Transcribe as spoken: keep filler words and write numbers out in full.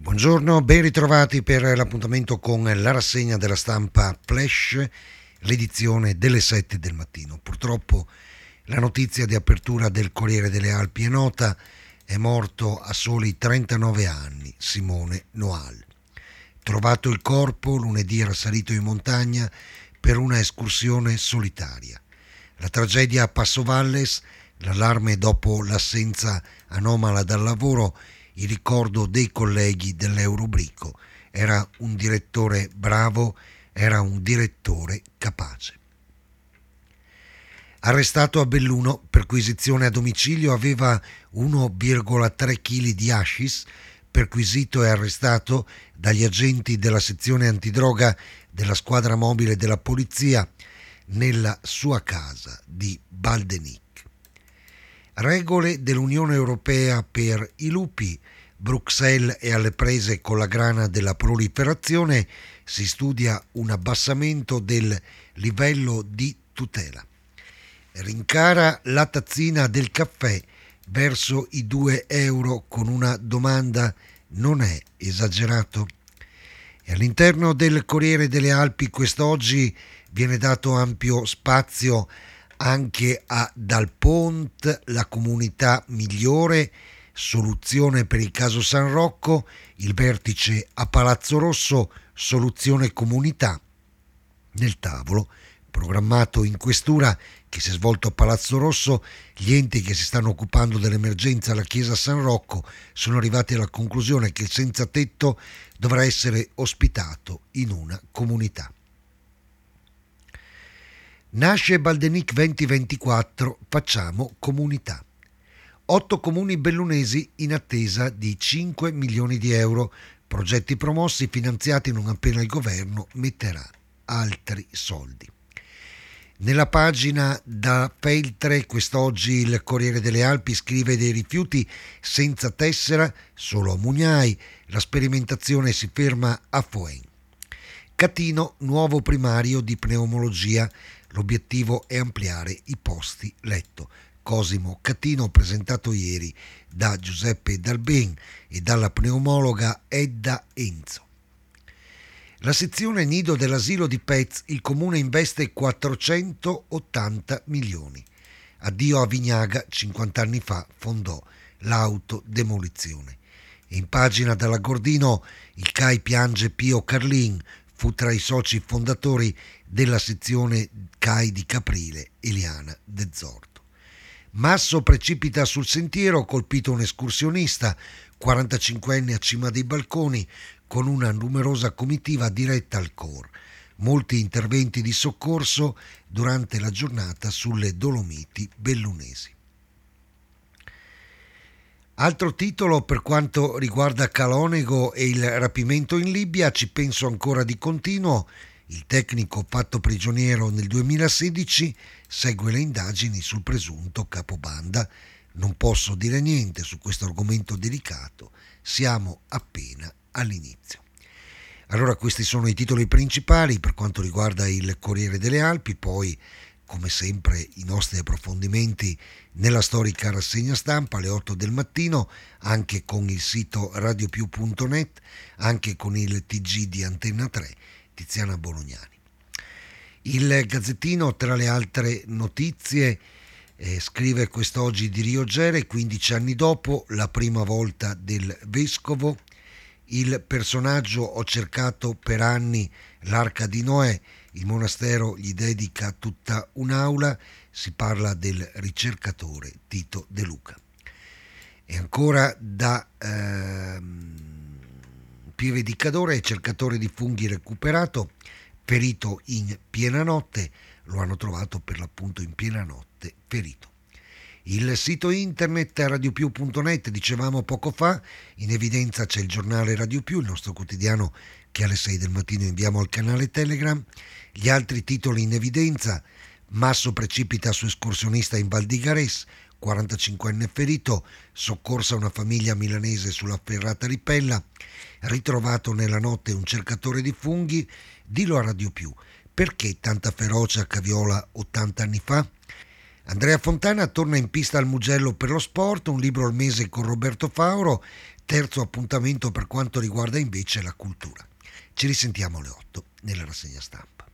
Buongiorno, ben ritrovati per l'appuntamento con la rassegna della stampa Flash, l'edizione delle sette del mattino. Purtroppo la notizia di apertura del Corriere delle Alpi è nota: è morto a soli trentanove anni Simone Noal. Trovato il corpo, lunedì era salito in montagna per una escursione solitaria. La tragedia a Passovalles, l'allarme dopo l'assenza anomala dal lavoro, il ricordo dei colleghi dell'Eurobrico. Era un direttore bravo, era un direttore capace. Arrestato a Belluno, perquisizione a domicilio, aveva uno virgola tre chili di hashish, perquisito e arrestato dagli agenti della sezione antidroga della squadra mobile della polizia nella sua casa di Baldenic. Regole dell'Unione Europea per i lupi. Bruxelles è alle prese con la grana della proliferazione, si studia un abbassamento del livello di tutela. Rincara la tazzina del caffè verso i due euro con una domanda: non è esagerato? E all'interno del Corriere delle Alpi quest'oggi viene dato ampio spazio anche a Dal Pont, la comunità migliore, soluzione per il caso San Rocco, il vertice a Palazzo Rosso, soluzione comunità. Nel tavolo programmato in questura che si è svolto a Palazzo Rosso, gli enti che si stanno occupando dell'emergenza alla chiesa San Rocco sono arrivati alla conclusione che il senza tetto dovrà essere ospitato in una comunità. Nasce Baldenic duemilaventiquattro, facciamo comunità. Otto comuni bellunesi in attesa di cinque milioni di euro, progetti promossi, finanziati non appena il governo metterà altri soldi. Nella pagina da Feltre, quest'oggi il Corriere delle Alpi scrive dei rifiuti senza tessera solo a Mugnai, la sperimentazione si ferma a Foen. Catino, nuovo primario di pneumologia, l'obiettivo è ampliare i posti letto. Cosimo Catino, presentato ieri da Giuseppe Dalben e dalla pneumologa Edda Enzo. La sezione nido dell'asilo di Pez, il comune investe quattrocentottanta milioni. Addio a Vignaga, cinquanta anni fa fondò l'autodemolizione. E in pagina dalla Gordino, il C A I piange Pio Carlin, fu tra i soci fondatori della sezione C A I di Caprile, Eliana De Zordo. Masso precipita sul sentiero, colpito un escursionista, quarantacinquenne a cima dei balconi, con una numerosa comitiva diretta al C O R. Molti interventi di soccorso durante la giornata sulle Dolomiti bellunesi. Altro titolo per quanto riguarda Calonego e il rapimento in Libia: ci penso ancora di continuo. Il tecnico fatto prigioniero nel duemilasedici segue le indagini sul presunto capobanda. Non posso dire niente su questo argomento delicato, siamo appena all'inizio. Allora, questi sono i titoli principali per quanto riguarda il Corriere delle Alpi. Poi, come sempre, i nostri approfondimenti nella storica rassegna stampa alle otto del mattino, anche con il sito radio più punto net, anche con il T G di Antenna tre, Tiziana Bolognani. Il Gazzettino, tra le altre notizie, eh, scrive quest'oggi di Rio Gere: quindici anni dopo la prima volta del vescovo. Il personaggio ho cercato per anni, l'Arca di Noè, il monastero gli dedica tutta un'aula, si parla del ricercatore Tito De Luca. E ancora da ehm, Pieve di Cadore, cercatore di funghi recuperato, ferito in piena notte, lo hanno trovato per l'appunto in piena notte ferito. Il sito internet radio più punto net, dicevamo poco fa, in evidenza c'è il giornale Radio Più, il nostro quotidiano che alle sei del mattino inviamo al canale Telegram. Gli altri titoli in evidenza: Masso precipita su escursionista in Val di Gares, quarantacinquenne ferito, soccorsa una famiglia milanese sulla ferrata Ripella, ritrovato nella notte un cercatore di funghi. Dillo a Radio Più, perché tanta ferocia a Caviola ottanta anni fa? Andrea Fontana torna in pista al Mugello per lo sport, un libro al mese con Roberto Fauro, terzo appuntamento per quanto riguarda invece la cultura. Ci risentiamo alle otto nella rassegna stampa.